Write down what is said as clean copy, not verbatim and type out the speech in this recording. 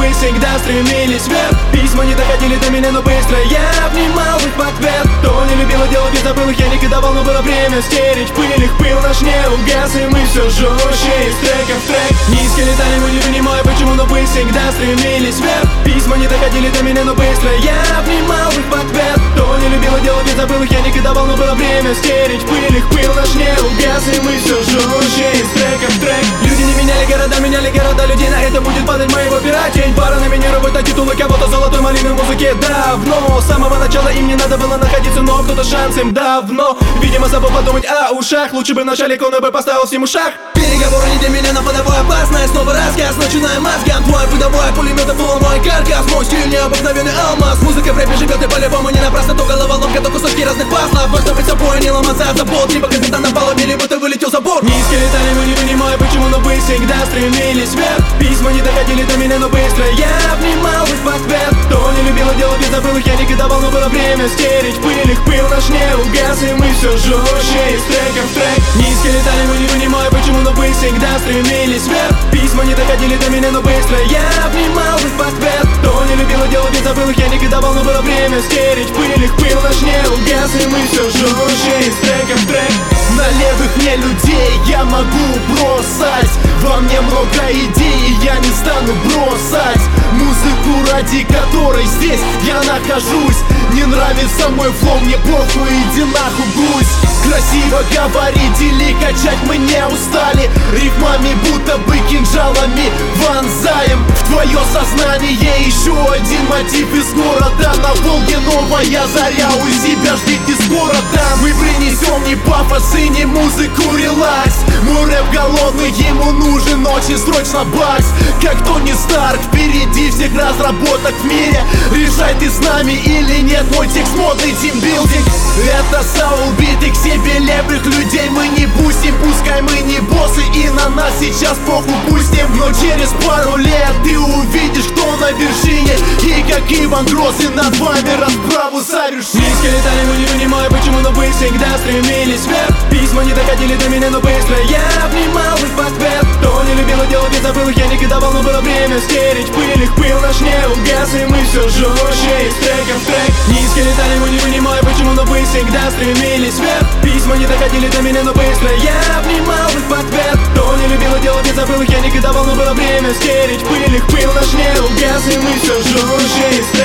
вы всегда стремились вверх. Письма не доходили до меня, но быстро я обнимал их в ответ. То не любила делать, не забыл их, я не кидавал, но было время стереть пыль. Их пыл наш не угас, и мы все жестче из трека в трек. Низко летали, мы не понимаю почему, но вы всегда стремились вверх. Письма не доходили до меня, но быстро я обнимал их в ответ. То не любила делать, не забыл их, я не кидавал, но было время стереть пыль. Их пыл наш не угас, и мы все жестче из трека в трек. Люди не меняли города, людей на это будет падать моего пера. Тень пара номинировать на титулы кого-то золотой малины в музыке давно. С самого начала им не надо было находиться, но кто-то шанс им давно. Видимо, забыл подумать о ушах. Лучше бы в начале коны бы поставил всем ушах. Переговоры не для меня, но подавай опасное. Снова рассказ, начинаем мозгам. Твой выдавай пулеметы, фул мой каркас. Мой стиль необыкновенный алмаз. Музыка в рэпе живет и по-любому не напрасно. То головоломка, то кусочки разных пазлов. Важно быть собой, не ломаться от забот. Либо капитан на палубе, либо ты вылетел за борт. Низко летали, мы не понимаю почему, но вы всегда стремились вверх. Письма не доходили до меня, но быстро я обнимал их в ответ. То не любила делать, не забыл их, я не кидавал, но было время стереть пыль. Их пыл наш не угас, и мы все жестче из трека в трек. Низко летали, мы не понимаю почему, но вы всегда стремились вверх. Письма не доходили до меня, но быстро я обнимал их в ответ. То не любила делать, не забыл их, я не кидавал, но было время стереть пыль. Их пыл наш не угас, и мы все жестче из трека в трек. На левых мне людей я могу бросать. Во мне много идей, и я не стану бросать музыку, ради которой здесь я нахожусь. Не нравится мой флоу, мне похуй, иди нахуй гусь. Красиво говорить или качать мы не устали. Рифмами будто бы кинжалами вонзаем в твое сознание еще один мотив из города. На Волге новая заря, у себя ждите скоро там. Мы принесем не пафос и не музыку, релакс. Мой рэп голодный, ему нужен очень срочно бакс. Как Тони Старк, впереди всех разработок в мире. Решай, ты с нами или нет, мой текст модный тимбилдинг. Это саубитый, к себе левых людей мы не пустим. Пускай мы не боссы и на нас сейчас похуй пустим. Но через пару лет ты увидишь, кто на вершине. И как Иван Грозный над вами расправу совершит. Низко летали, мы не понимаю почему, но вы всегда стремились вверх. Письма не доходили до меня, но быстро я обнимал их в ответ. То не любила делать, не забыл их, я не кидавал, но было время стереть пыль. Их пыл наш не угас, и мы все жестче из трека в трек. Низко летали, мы не понимаю почему, но вы всегда стремились вверх. Письма не доходили до меня, но быстро я обнимал их в ответ. То не любила делать, не забыл их, я не кидавал, но было время стереть пыль. Их пыл наш не угас, и мы все жестче из трека.